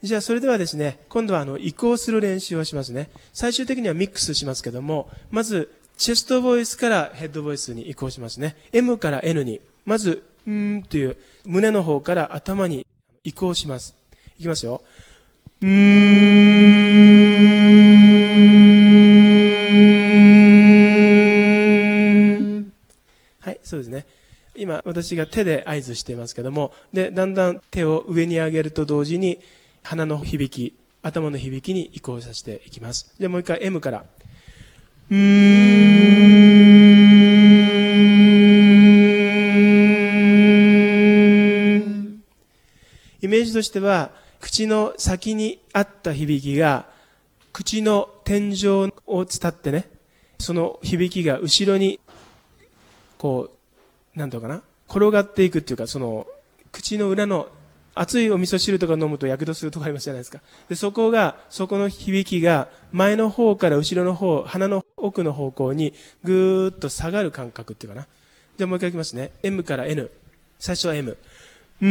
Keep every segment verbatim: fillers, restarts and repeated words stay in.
じゃあそれではですね、今度はあの移行する練習をしますね。最終的にはミックスしますけども、まずチェストボイスからヘッドボイスに移行しますね。M から N に、まず、うーんという胸の方から頭に移行します。いきますよ。うーん。はい、そうですね。今、私が手で合図していますけども、で、だんだん手を上に上げると同時に、鼻の響き、頭の響きに移行させていきます。で、もう一回 M から。うーん。イメージとしては、口の先にあった響きが、口の天井を伝ってね、その響きが後ろに、こう、なんとかな、転がっていくっていうか、その、口の裏の熱いお味噌汁とか飲むとやけどするとかありますじゃないですか。で、そこが、そこの響きが前の方から後ろの方、鼻の奥の方向にぐーっと下がる感覚っていうかな。じゃあもう一回いきますね。M から N。最初は M。うー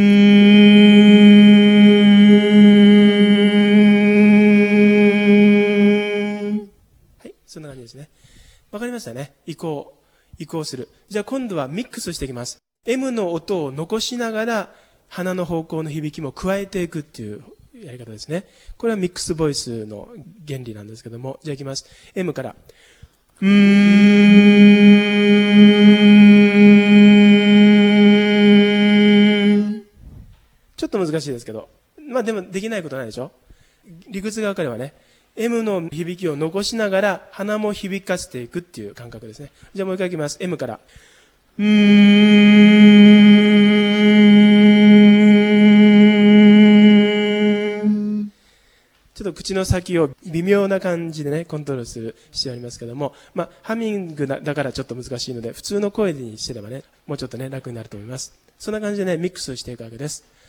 ん。はい、そんな感じですね。わかりましたね。移行。移行する。じゃあ今度はミックスしていきます。M の音を残しながら、鼻の方向の響きも加えていくっていうやり方ですね。これはミックスボイスの原理なんですけども、じゃあいきます。M から。うーん。ちょっと難しいですけど。まあでもできないことないでしょ。理屈が分かればね。M の響きを残しながら鼻も響かせていくっていう感覚ですね。じゃあもう一回いきます。M から。うーん。ちょっと口の先を微妙な感じでね、コントロールする必要ありますけども、まあ、ハミングだからちょっと難しいので、普通の声にしてればね、もうちょっとね、楽になると思います。そんな感じでね、ミックスしていくわけです。